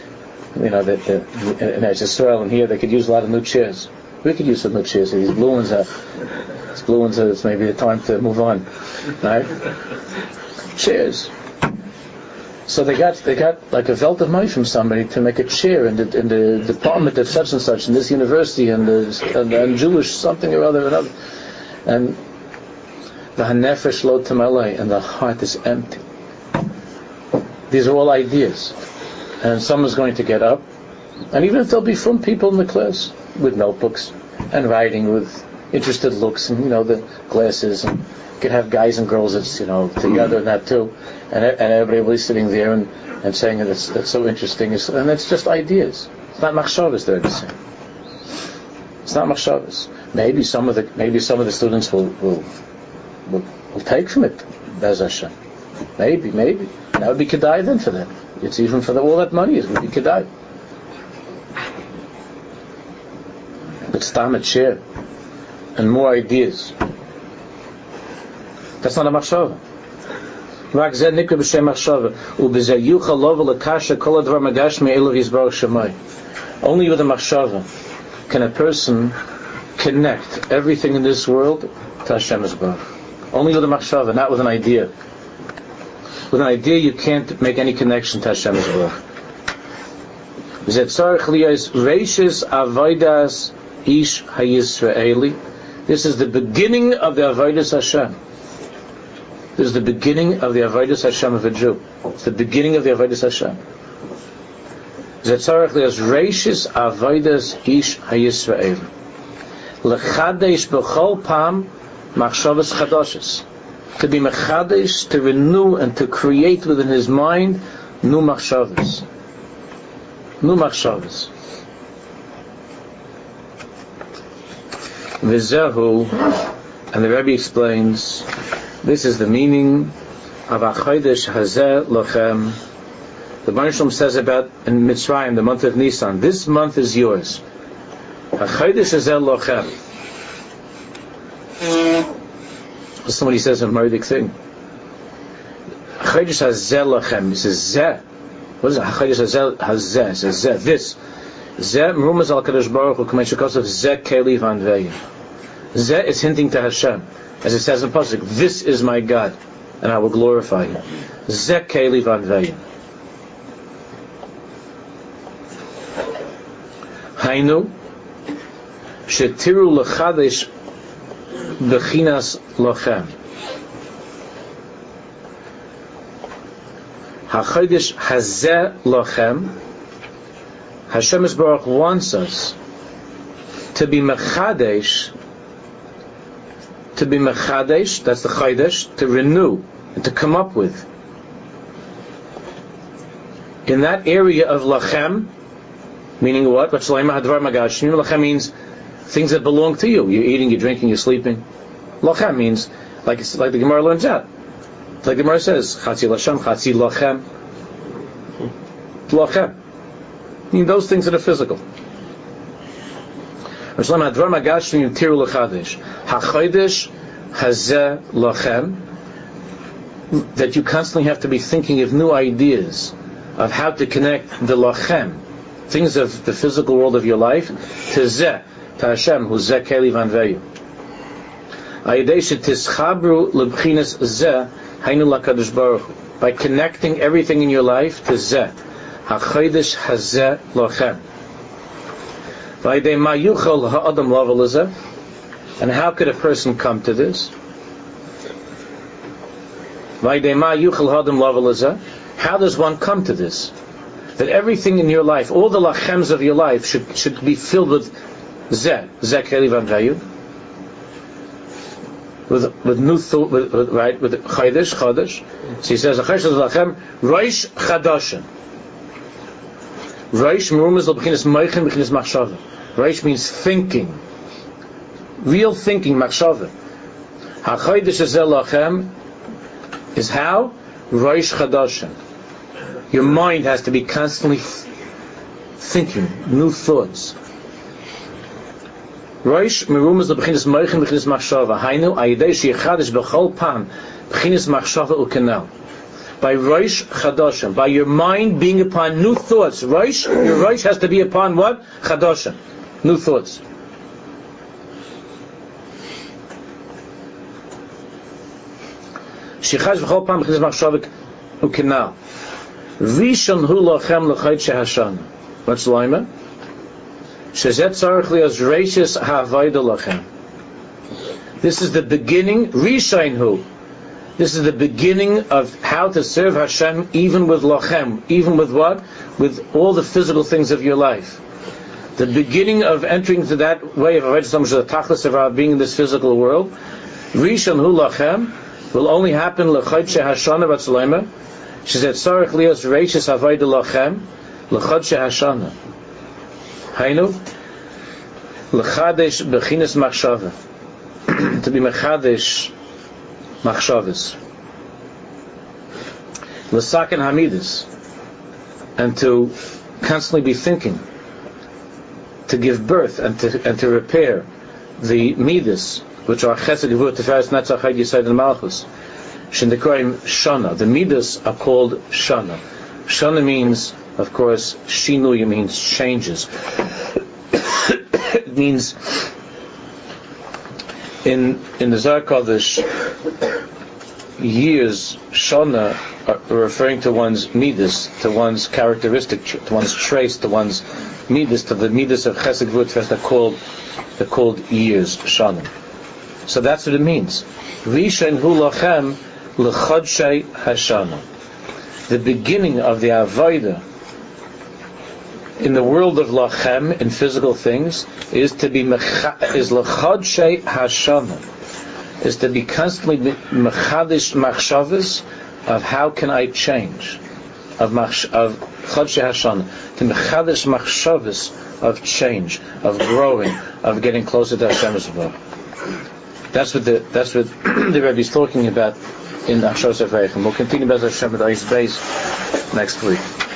Israel and here, they could use a lot of new chairs. We could use some new chairs. These blue ones it's maybe the time to move on, right? Chairs. So they got like a velt of money from somebody to make a chair in the department of such and such in this university and Jewish something or other, and the hanefesh lo tamalei, and the heart is empty. These are all ideas, and someone's going to get up, and even if there'll be from people in the class with notebooks and writing with interested looks and the glasses, and you could have guys and girls that's together and that too, and everybody will be sitting there and saying that's so interesting, and it's just ideas. It's not machshavas they're saying. It's not machshavas. Maybe some of the students will take from it, Bez Hashem. Maybe that would be kedai then for them. It's even for all that money would be kedai. But stam a chair and more ideas. That's not a machshava. Only with a machshava can a person connect everything in this world to Hashem Yisbarach. Only with a machshava, not with an idea. With an idea, you can't make any connection to Hashem Yisbarach. This is the beginning of the Avodas Hashem. This is the beginning of the Avodas Hashem of a Jew. It's the beginning of the Avodas Hashem. Zetzarech lias reishis Avodas Ish HaYisrael. Lechadesh b'chol pam machshavas chadoshes. To be mechadesh, to renew and to create within his mind new machshavas. New machshavas. V'zehu, and the Rebbe explains, this is the meaning of Achodesh Hazeh Lochem. The Baruch Shalom says about in Mitzrayim, the month of Nisan, this month is yours. Achodesh Hazeh Lochem. somebody says a murdic thing. Chodesh hazeh lachem. He says zeh. What is it? Chodesh hazeh. It says zeh. This. Zeh merumaz al Kadosh Baruch Hu k'mei shekosov zeh keli vanveyu. Zeh is hinting to Hashem, as it says in Pasuk. This is my God, and I will glorify Him. Zeh keli vanveyu. Hainu shetiru lechadesh bechinas lachem. HaChodesh hazeh lachem. Hashem Yisbarach wants us to be mechadesh, that's the Chodesh, to renew, and to come up with. In that area of lachem, meaning what? Lachem means things that belong to you. You're eating, you're drinking, you're sleeping. Lachem means, like the Gemara learns out. Like the Gemara says, Chatzi Lashem, Chatzi Lachem. Lachem. I mean those things that are physical. HaChodesh hazeh lachem, that you constantly have to be thinking of new ideas of how to connect the lachem, things of the physical world of your life, to zeh, to Hashem, who's zeh keli vanveyu. By connecting everything in your life to zeh, HaChodesh hazeh lachem. And how could a person come to this? How does one come to this? That everything in your life, all the lachems of your life, should be filled with zeh keli vanveyu, with new thought, with chodesh. So he says, "Chodesh lachem roish chadashin." Roish merumaz l'bchinas moichin b'chinas machshava. Roish means thinking, real thinking, machshava. HaChodesh hazeh lachem is how? Roish chadashin. Your mind has to be constantly thinking new thoughts. Roish merumaz l'bchinas moichin b'chinas machshava. Hainu ayidei sheyichadish b'chol pam b'chinas machshava u'kenal. By Rosh Chadashim, by your mind being upon new thoughts. Your Rosh has to be upon what? Chadashim, new thoughts. Shichash v'chol pam b'chinas machshavik u'kenal. Rishon hu lachem l'chodesh hashana. What's the line? Shezet tzarich li'os reishis ha'avoda lachem. This is the beginning. Rishon hu. This is the beginning of how to serve Hashem, even with lachem, even with what? With all the physical things of your life. The beginning of entering to that way of avodah, the tachlis of our being in this physical world. Rishon hu lachem will only happen l'chodesh hashana b'tzalema. She said, "Sarich lios reishis avodah lachem l'chodesh hashana." Hainu l'chadesh b'chinas machshava, to be mechadesh machshavas, l'saken hamidus, and to constantly be thinking, to give birth and to repair the midas, which are chesed, gevurah, tiferes, netzach, hod, yesod, and malchus. Shendekroim shana. The midas are called shana. Shana means, of course, shinuya means changes. It means in the Zohar Kodesh, years, shana, are referring to one's midas, to one's characteristic, to one's trace, to one's midas, to the midas of chesed, gevurah, tiferes. They're called years, shana. So that's what it means. Rishon hu lachem l'chodshei hashana. The beginning of the avodah in the world of lachem, in physical things, is to be l'chodshei hashana, is to be constantly mechadish machshavas of how can I change, of chodshei hashana, to mechadish machshavas of change, of growing, of getting closer to Hashem Yisbarach. That's what the Rebbe is talking about in Achshos Aveichem. We'll continue about Hashem with Eis Beis next week.